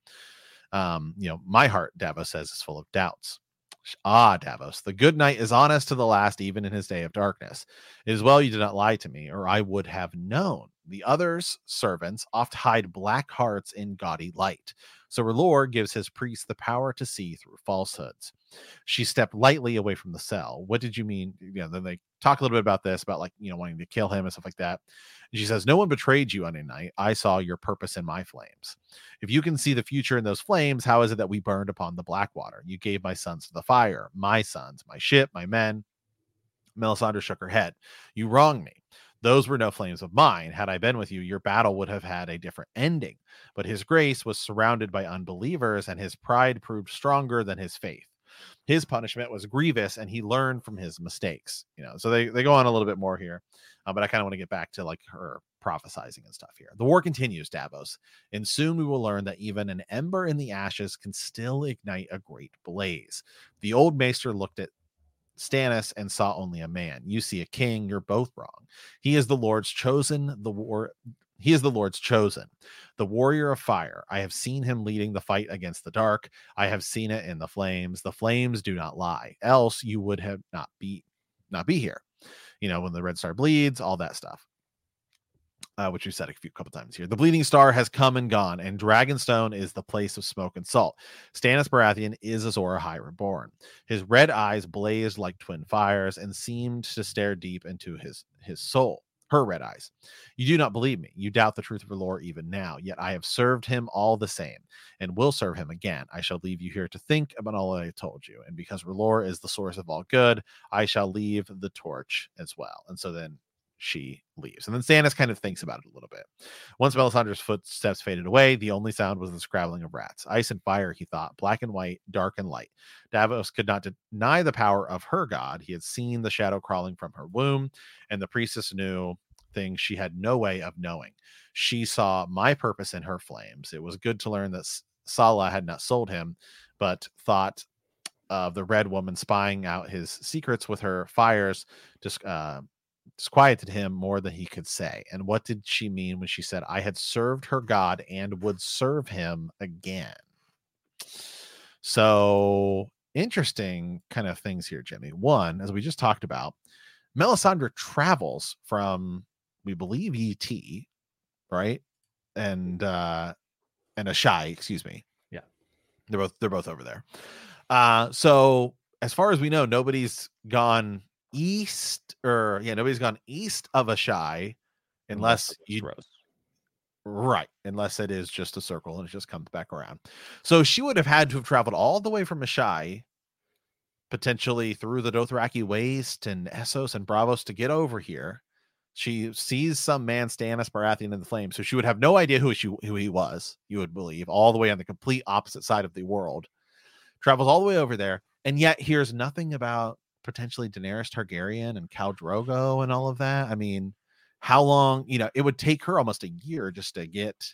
Um, you know, my heart, Davos says, is full of doubts. Ah, Davos, the good knight is honest to the last, even in his day of darkness. It is well you did not lie to me, or I would have known. The others' servants oft hide black hearts in gaudy light. So R'hllor gives his priests the power to see through falsehoods. She stepped lightly away from the cell. What did you mean? You know, then they talk a little bit about this, about like, you know, wanting to kill him and stuff like that. And she says, no one betrayed you on a night. I saw your purpose in my flames. If you can see the future in those flames, how is it that we burned upon the Blackwater? You gave my sons to the fire, my sons, my ship, my men. Melisandre shook her head. You wrong me. Those were no flames of mine. Had I been with you, your battle would have had a different ending. But his grace was surrounded by unbelievers, and his pride proved stronger than his faith. His punishment was grievous, and he learned from his mistakes. You know, so they, they go on a little bit more here, uh, but I kind of want to get back to like her prophesizing and stuff here. The war continues, Davos, and soon we will learn that even an ember in the ashes can still ignite a great blaze. The old maester looked at Stannis and saw only a man. You see a king. You're both wrong. He is the Lord's chosen. The war. He is the Lord's chosen, the warrior of fire. I have seen him leading the fight against the dark. I have seen it in the flames. The flames do not lie. Else you would have not be not be here. You know, when the Red Star bleeds, all that stuff. Uh, which we said a few couple times here. The Bleeding Star has come and gone, and Dragonstone is the place of smoke and salt. Stannis Baratheon is Azor Ahai reborn. His red eyes blazed like twin fires and seemed to stare deep into his his soul. Her red eyes. You do not believe me. You doubt the truth of R'hllor even now. Yet I have served him all the same, and will serve him again. I shall leave you here to think about all I told you. And because R'hllor is the source of all good, I shall leave the torch as well. And so then she leaves. And then Stannis kind of thinks about it a little bit. Once Melisandre's footsteps faded away, the only sound was the scrabbling of rats. Ice and fire, he thought, black and white, dark and light. Davos could not deny the power of her god. He had seen the shadow crawling from her womb, and the priestess knew things she had no way of knowing. She saw my purpose in her flames. It was good to learn that Salah had not sold him, but thought of the red woman spying out his secrets with her fires, just uh disquieted him more than he could say. And what did she mean when she said, I had served her god and would serve him again? So interesting kind of things here, Jimmy. One, as we just talked about, Melisandre travels from, we believe, E T, right? And uh and Asshai, excuse me. Yeah. They're both they're both over there. Uh so as far as we know, nobody's gone east, or yeah, nobody's gone east of Asshai, unless you right, unless it is just a circle and it just comes back around. So she would have had to have traveled all the way from Asshai, potentially through the Dothraki Waste and Essos and Bravos to get over here. She sees some man, Stannis Baratheon, in the flames, so she would have no idea who she who he was. You would believe, all the way on the complete opposite side of the world. Travels all the way over there, and yet hears nothing about potentially Daenerys Targaryen and Khal Drogo and all of that. I mean, how long, you know, it would take her almost a year just to get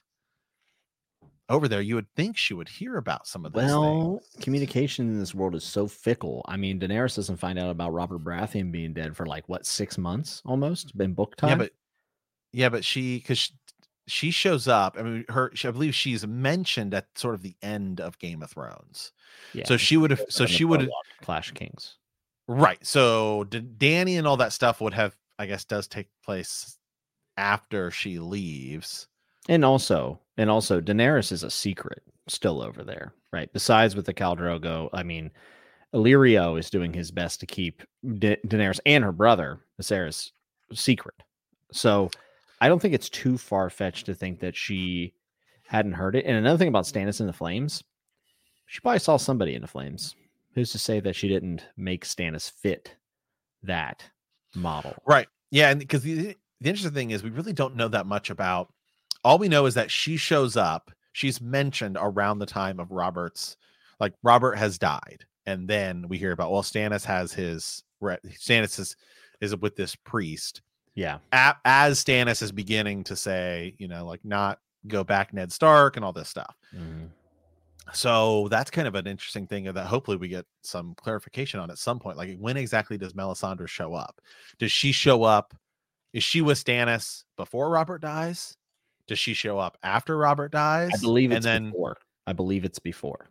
over there. You would think she would hear about some of this. Well, things. Communication in this world is so fickle. I mean, Daenerys doesn't find out about Robert Baratheon being dead for like what, six months almost, been book time. Yeah, but yeah, but she, because she, she shows up. I mean, her, she, I believe she's mentioned at sort of the end of Game of Thrones. Yeah, so she would have, so she would have Clash of Kings. Right. So D- Dany and all that stuff would have, I guess, does take place after she leaves. And also, and also Daenerys is a secret still over there, right? Besides with the Khal Drogo, I mean, Illyrio is doing his best to keep Da- Daenerys and her brother, Viserys, secret. So I don't think it's too far-fetched to think that she hadn't heard it. And another thing about Stannis in the Flames, she probably saw somebody in the Flames. Who's to say that she didn't make Stannis fit that model? Right. Yeah. And because the, the interesting thing is we really don't know that much about, all we know is that she shows up. She's mentioned around the time of Robert's, like Robert has died. And then we hear about, well, Stannis has his, Stannis is, is with this priest. Yeah. A, as Stannis is beginning to say, you know, like not go back Ned Stark and all this stuff. Mm-hmm. So that's kind of an interesting thing that hopefully we get some clarification on at some point. Like, when exactly does Melisandre show up? Does she show up? Is she with Stannis before Robert dies? Does she show up after Robert dies? I believe it's and then, before. I believe it's before.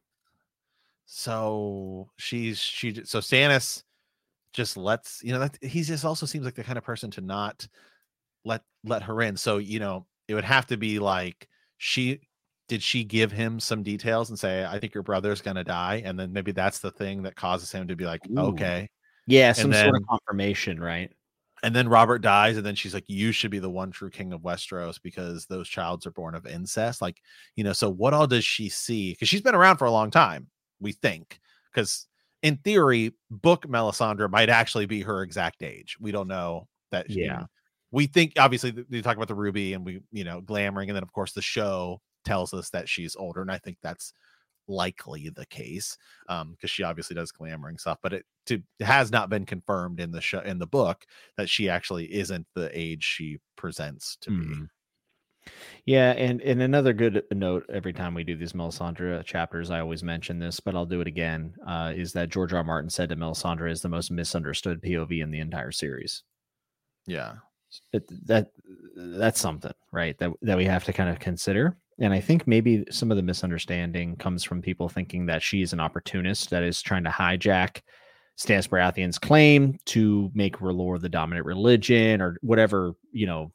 So she's she. So Stannis just lets, you know, that he just also seems like the kind of person to not let let her in. So, you know, it would have to be like she. Did she give him some details and say, I think your brother's going to die? And then maybe that's the thing that causes him to be like, Ooh. okay. Yeah, some then, sort of confirmation, right? And then Robert dies, and then she's like, you should be the one true king of Westeros because those childs are born of incest. Like, you know, so what all does she see? Because she's been around for a long time, we think. Because in theory, book Melisandre might actually be her exact age. We don't know that. Yeah. You know, we think, obviously, they talk about the Ruby and we, you know, glamoring. And then, of course, the show tells us that she's older, and I think that's likely the case, um because she obviously does glamoring stuff, but it, to, it has not been confirmed in the show, in the book, that she actually isn't the age she presents to mm. be. Yeah, and and another good note every time we do these Melisandre chapters, I always mention this, but I'll do it again, uh is that George R. R. Martin said that Melisandre is the most misunderstood P O V in the entire series. Yeah, it, that that's something, right, that that we have to kind of consider. And I think maybe some of the misunderstanding comes from people thinking that she's an opportunist that is trying to hijack Stannis Baratheon's claim to make R'hllor the dominant religion, or whatever, you know,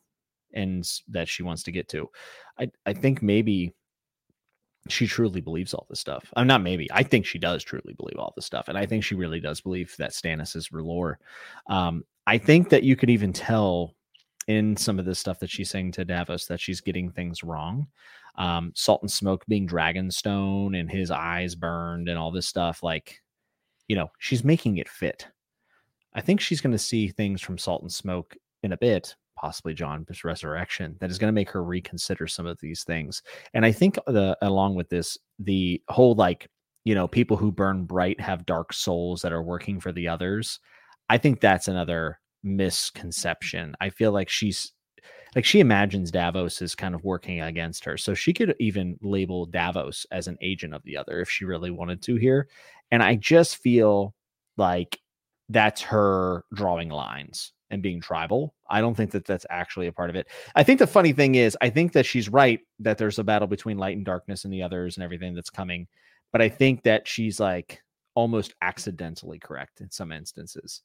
ends that she wants to get to. I, I think maybe she truly believes all this stuff. I'm not maybe. I think she does truly believe all this stuff. And I think she really does believe that Stannis is R'hllor. Um, I think that you could even tell in some of this stuff that she's saying to Davos that she's getting things wrong. Um, Salt and Smoke being Dragonstone and his eyes burned and all this stuff. Like, you know, she's making it fit. I think she's going to see things from Salt and Smoke in a bit, possibly Jon's resurrection, that is going to make her reconsider some of these things. And I think the along with this, the whole, like, you know, people who burn bright have dark souls that are working for the others. I think that's another misconception. I feel like she's like she imagines Davos is kind of working against her. So she could even label Davos as an agent of the other if she really wanted to here. And I just feel like that's her drawing lines and being tribal. I don't think that that's actually a part of it. I think the funny thing is, I think that she's right that there's a battle between light and darkness and the others and everything that's coming. But I think that she's like almost accidentally correct in some instances.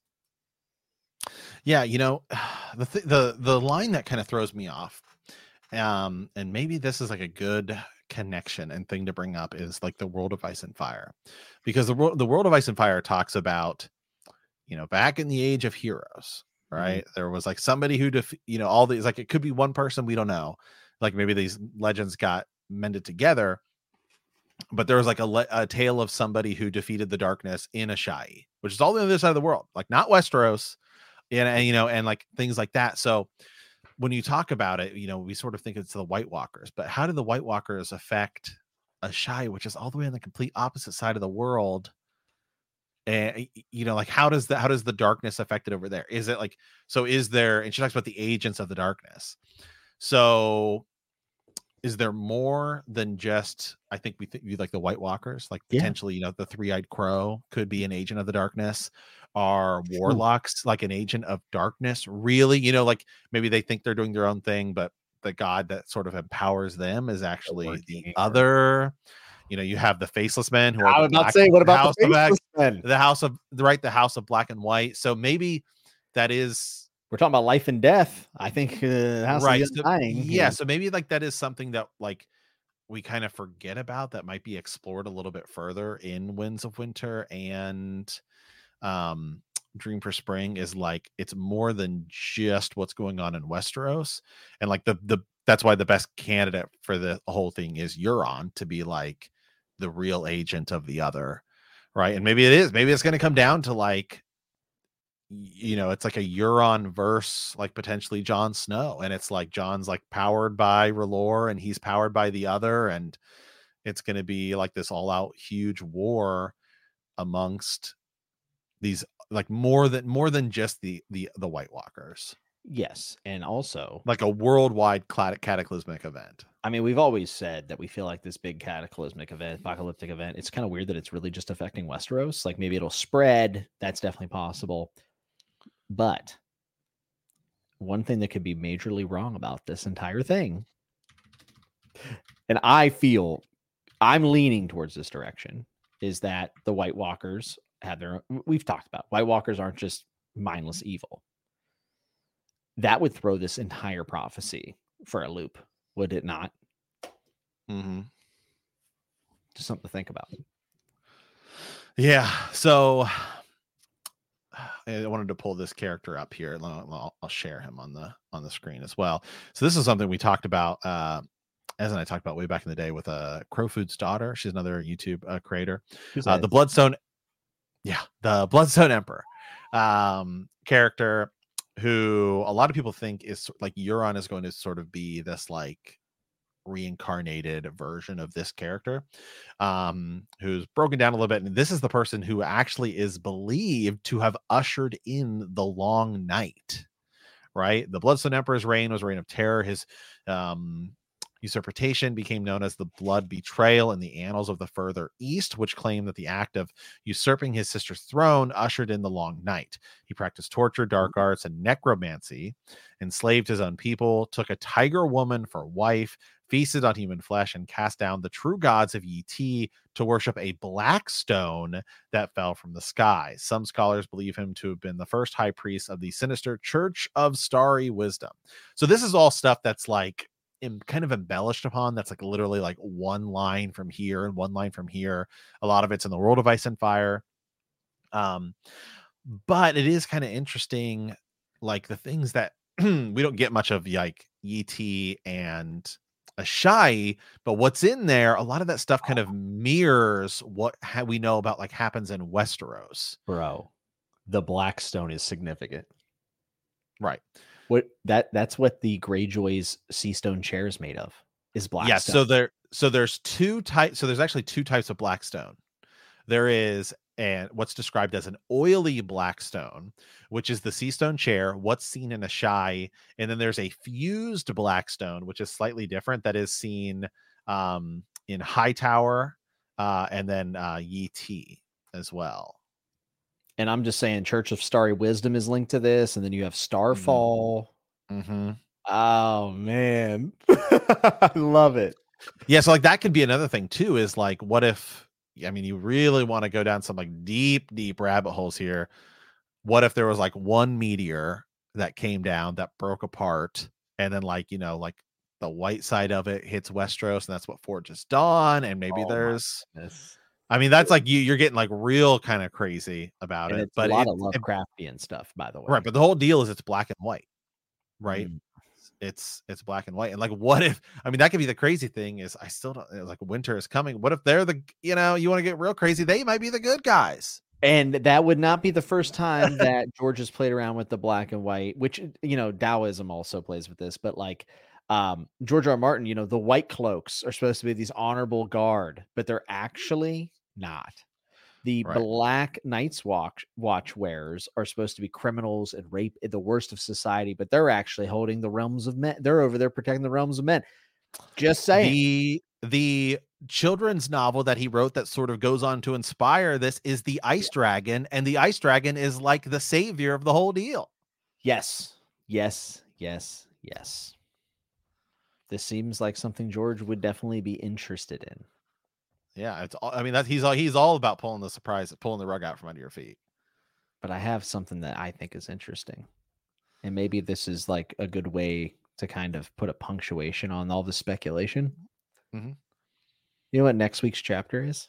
Yeah, you know, the th- the the line that kind of throws me off, um, and maybe this is like a good connection and thing to bring up, is like the World of Ice and Fire, because the world the World of Ice and Fire talks about, you know, back in the Age of Heroes, right? Mm-hmm. There was like somebody who, def- you know, all these, like it could be one person, we don't know, like maybe these legends got mended together, but there was like a, le- a tale of somebody who defeated the darkness in Asshai, which is all the other side of the world, like not Westeros. And, and, you know, and like things like that. So when you talk about it, you know, we sort of think it's the White Walkers, but how do the White Walkers affect Asshai, which is all the way on the complete opposite side of the world? And, you know, like, how does the, how does the darkness affect it over there? Is it like, so is there, and she talks about the agents of the darkness. So is there more than just, I think we think you like the White Walkers, like potentially, yeah. you know, the three-eyed crow could be an agent of the darkness. Are warlocks Ooh. like an agent of darkness? Really? You know, like maybe they think they're doing their own thing, but the god that sort of empowers them is actually the, the other. You know, you have the Faceless Men who are I was about to say, what about house the Faceless of Men? The house of right, the house of Black and White. So maybe that is, we're talking about life and death. I think uh, house right. of So, dying. yeah, yeah. So maybe like that is something that like we kind of forget about that might be explored a little bit further in Winds of Winter and um Dream for Spring, is like it's more than just what's going on in Westeros. And like the the that's why the best candidate for the whole thing is Euron, to be like the real agent of the other, right? And maybe it is, maybe it's going to come down to like, you know, it's like a Euron verse, like potentially Jon Snow, and it's like Jon's like powered by R'hllor and he's powered by the other, and it's going to be like this all out huge war amongst these, like more than more than just the the the White Walkers. Yes, and also like a worldwide cataclysmic event. I mean, we've always said that we feel like this big cataclysmic event, apocalyptic event, it's kind of weird that it's really just affecting Westeros. Like maybe it'll spread. That's definitely possible. But one thing that could be majorly wrong about this entire thing, and I feel I'm leaning towards this direction, is that the White Walkers have their, we've talked about, White Walkers aren't just mindless evil. That would throw this entire prophecy for a loop, would it not? Mm-hmm. Just something to think about. Yeah. So I wanted to pull this character up here. I'll, I'll share him on the on the screen as well. So this is something we talked about, uh, as and I talked about way back in the day with uh, Crowfood's daughter. She's another YouTube uh, creator. Uh, the Bloodstone, yeah, the Bloodstone Emperor um, character, who a lot of people think is like Euron is going to sort of be this like reincarnated version of this character, um, who's broken down a little bit. And this is the person who actually is believed to have ushered in the Long Night, right? The Bloodstone Emperor's reign was a reign of terror. His um, usurpation became known as the Blood Betrayal in the annals of the Further East, which claimed that the act of usurping his sister's throne ushered in the Long Night. He practiced torture, dark arts, and necromancy, enslaved his own people, took a tiger woman for wife, feasted on human flesh, and cast down the true gods of Yi Ti to worship a black stone that fell from the sky. Some scholars believe him to have been the first high priest of the sinister Church of Starry Wisdom. So this is all stuff that's like em- kind of embellished upon. That's like literally like one line from here and one line from here. A lot of it's in the world of Ice and Fire. Um, but it is kind of interesting, like the things that we don't get much of, like Yi Ti and Ashai, but what's in there, a lot of that stuff kind of mirrors what ha- we know about like happens in Westeros. Bro, the Blackstone is significant. Right. What that that's what the Greyjoy's sea stone chair is made of, is Blackstone. Yeah, so there so there's two types, so there's actually two types of Blackstone. There is and what's described as an oily Blackstone, which is the sea stone chair, what's seen in Ashai, and then there's a fused Blackstone, which is slightly different, that is seen um, in Hightower, uh, and then uh, Yi Ti as well. And I'm just saying, Church of Starry Wisdom is linked to this, and then you have Starfall. Mm-hmm. Oh man, I love it. Yeah, so like that could be another thing too. Is like, what if? I mean, you really want to go down some like deep, deep rabbit holes here. What if there was like one meteor that came down that broke apart, and then like, you know, like the white side of it hits Westeros, and that's what forges Dawn, and maybe Oh, there's, I mean, that's like you, you're getting like real kind of crazy about and it. It's but a lot it, of Lovecraftian stuff, by the way. Right, but the whole deal is it's black and white, right? Mm. It's it's black and white. And like, what if, I mean, that could be the crazy thing is I still don't, like, winter is coming. What if they're the, you know, you want to get real crazy, they might be the good guys. And that would not be the first time that George has played around with the black and white, which, you know, Taoism also plays with this, but like um George R. R. Martin, you know, the white cloaks are supposed to be these honorable guard, but they're actually not. The Right. black Night's Watch watch wearers are supposed to be criminals and rape, the worst of society, but they're actually holding the realms of men. They're over there protecting the realms of men. Just saying. The the children's novel that he wrote that sort of goes on to inspire this is The Ice Dragon, and the Ice Dragon is like the savior of the whole deal. Yes, yes, yes, yes. This seems like something George would definitely be interested in. Yeah, it's all, I mean, that he's all he's all about pulling the surprise, pulling the rug out from under your feet. But I have something that I think is interesting, and maybe this is like a good way to kind of put a punctuation on all the speculation. Mm-hmm. You know what next week's chapter is?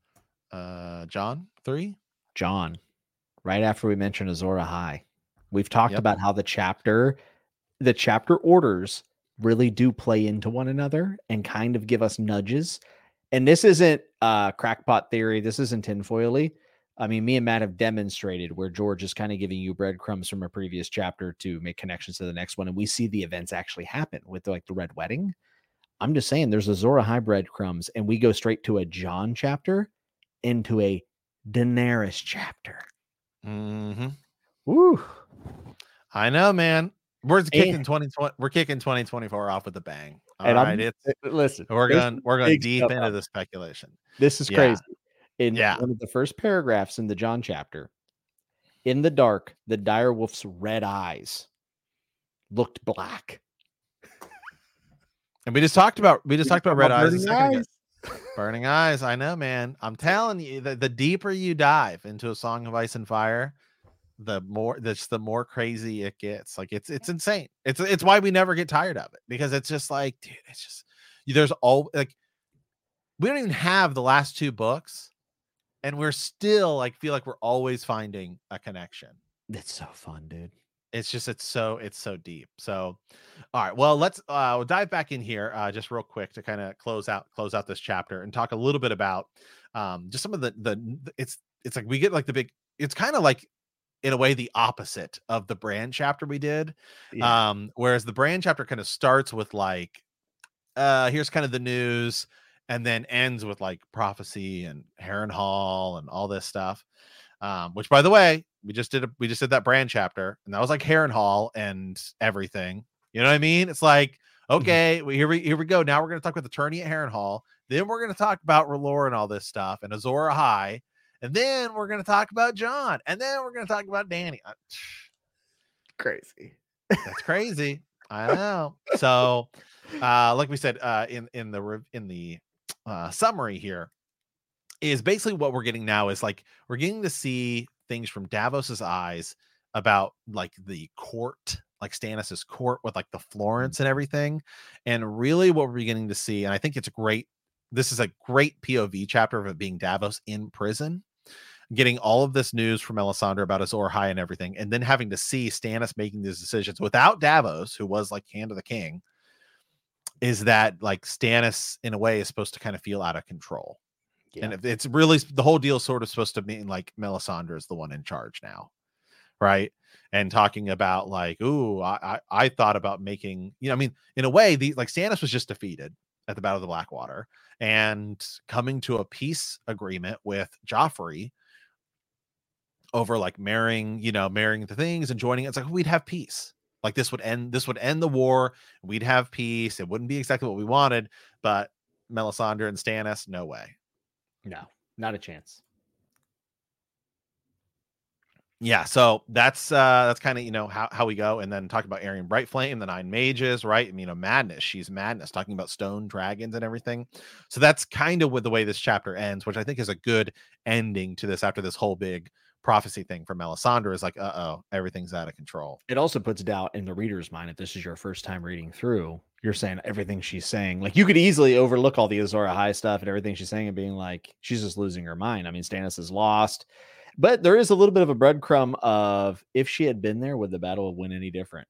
Uh, John three. John. Right after we mentioned Azor Ahai, we've talked Yep. about how the chapter, the chapter orders really do play into one another and kind of give us nudges. And this isn't uh, crackpot theory. This isn't tinfoily. I mean, me and Matt have demonstrated where George is kind of giving you breadcrumbs from a previous chapter to make connections to the next one. And we see the events actually happen with like the Red Wedding. I'm just saying there's Azor Ahai breadcrumbs, and we go straight to a John chapter into a Daenerys chapter. Mm-hmm. Woo. I know, man. We're kicking And- twenty twenty. We're kicking twenty twenty-four off with a bang. All And right, I'm- it's Listen, we're there's going we're going big deep stuff into up. the speculation. This is Yeah. crazy. In Yeah. one of the first paragraphs in the John chapter, in the dark, the dire wolf's red eyes looked black. And we just talked about we just talked about red eyes. a Burning second ago. eyes. Burning eyes. I know, man. I'm telling you, the, the deeper you dive into A Song of Ice and Fire, the more that's the more crazy it gets. Like it's it's insane. It's it's why we never get tired of it, because it's just like, dude, it's just there's all like we don't even have the last two books, and we're still like feel like we're always finding a connection. It's so fun, dude. It's just it's so it's so deep. So all right, well, let's uh we'll dive back in here uh just real quick to kind of close out close out this chapter and talk a little bit about um just some of the the it's it's like we get like the big, it's kind of like in a way the opposite of the Bran chapter we did. Yeah. Um whereas the Bran chapter kind of starts with like uh here's kind of the news, and then ends with like prophecy and Harrenhal and all this stuff. Um, which, by the way, we just did a, we just did that Bran chapter, and that was like Harrenhal and everything. You know what I mean? It's like, okay, we, here we here we go. Now we're going to talk about the tourney at Harrenhal. Then we're going to talk about R'hllor and all this stuff, and Azor Ahai, and then we're going to talk about John, and then we're going to talk about Dany. Uh, Crazy. That's crazy. I know. So, uh, like we said, uh, in in the in the uh, summary here, is basically what we're getting now is like we're getting to see things from Davos's eyes about like the court, like Stannis's court with like the Florence and everything, and really what we're beginning to see, and I think it's great. This is a great P O V chapter of it being Davos in prison, getting all of this news from Melisandre about Azor Ahai and everything, and then having to see Stannis making these decisions without Davos, who was like hand of the king, is that like Stannis in a way is supposed to kind of feel out of control. Yeah. And it's really the whole deal sort of supposed to mean like Melisandre is the one in charge now. Right. And talking about like, ooh, I, I, I thought about making, you know, I mean, in a way, the like Stannis was just defeated at the Battle of the Blackwater and coming to a peace agreement with Joffrey over like marrying, you know, marrying the things and joining. It's like we'd have peace. Like this would end, this would end the war. We'd have peace. It wouldn't be exactly what we wanted, but Melisandre and Stannis, no way. No, not a chance. Yeah, so that's uh that's kind of, you know, how, how we go. And then talking about Aerion Brightflame, the Nine Mages, right? I mean, you know, madness. She's madness, talking about stone dragons and everything. So that's kind of with the way this chapter ends, which I think is a good ending to this after this whole big prophecy thing for Melisandre is like, uh-oh, everything's out of control. It also puts doubt in the reader's mind. If this is your first time reading through, you're saying everything she's saying, like you could easily overlook all the Azor Ahai stuff and everything she's saying and being like, she's just losing her mind. I mean, Stannis is lost. But there is a little bit of a breadcrumb of if she had been there, would the battle win any different?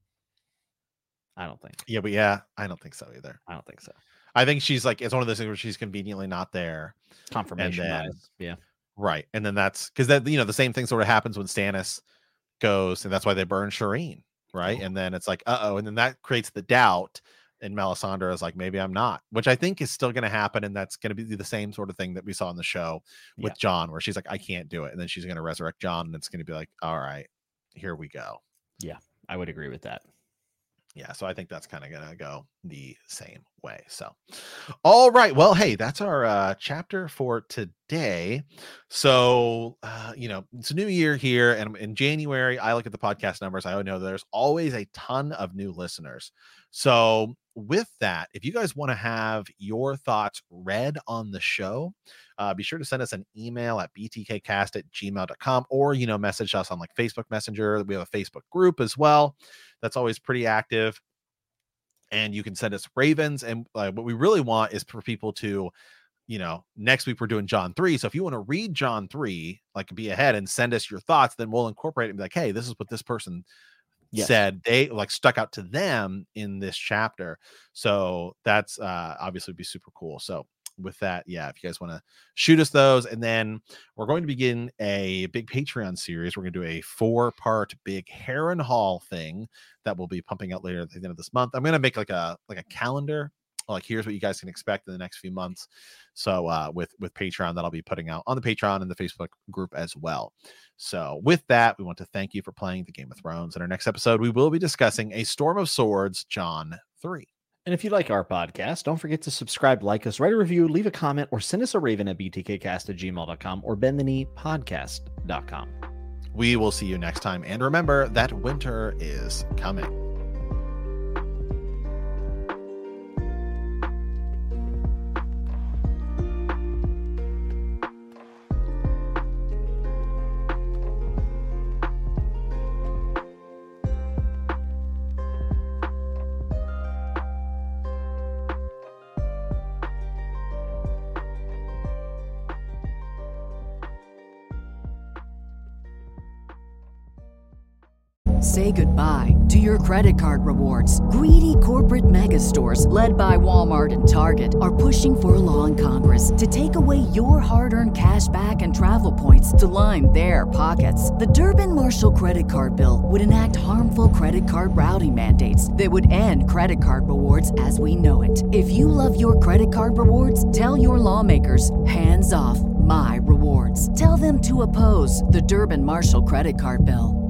I don't think. Yeah, but yeah, I don't think so either. I don't think so. I think she's like, it's one of those things where she's conveniently not there. Confirmation. And then, bias. Yeah. Right. And then that's because that, you know, the same thing sort of happens when Stannis goes, and that's why they burn Shireen. Right. Oh. And then it's like, uh oh. And then that creates the doubt. And Melisandre is like, maybe I'm not, which I think is still going to happen. And that's going to be the same sort of thing that we saw in the show with yeah. Jon, where she's like, I can't do it. And then she's going to resurrect Jon. And it's going to be like, all right, here we go. Yeah, I would agree with that. Yeah, so I think that's kind of going to go the same way. So, all right. Well, hey, that's our uh, chapter for today. So, uh, you know, it's a new year here. And in January, I look at the podcast numbers. I know there's always a ton of new listeners. So with that, if you guys want to have your thoughts read on the show, uh, be sure to send us an email at b t k cast at gmail dot com, or, you know, message us on like Facebook Messenger. We have a Facebook group as well. That's always pretty active. And you can send us ravens. And uh, what we really want is for people to, you know, next week we're doing Jon three. So if you want to read Jon three, like be ahead and send us your thoughts, then we'll incorporate it and be like, hey, this is what this person Yes. said they like stuck out to them in this chapter. So that's uh obviously be super cool. So with that, yeah, if you guys want to shoot us those, and then we're going to begin a big Patreon series. We're going to do a four part big Harrenhal thing that will be pumping out later at the end of this month. I'm going to make like a like a calendar, like here's what you guys can expect in the next few months. So uh with with Patreon, that I'll be putting out on the Patreon and the Facebook group as well. So with that, we want to thank you for playing the Game of Thrones. In our next episode, we will be discussing A Storm of Swords, Jon three. And if you like our podcast, don't forget to subscribe, like us, write a review, leave a comment, or send us a raven at b t k cast at gmail dot com or bend the knee podcast dot com. We will see you next time. And remember that winter is coming. Say goodbye to your credit card rewards. Greedy corporate mega stores, led by Walmart and Target, are pushing for a law in Congress to take away your hard-earned cash back and travel points to line their pockets. The Durbin-Marshall credit card bill would enact harmful credit card routing mandates that would end credit card rewards as we know it. If you love your credit card rewards, tell your lawmakers, hands off my rewards. Tell them to oppose the Durbin-Marshall credit card bill.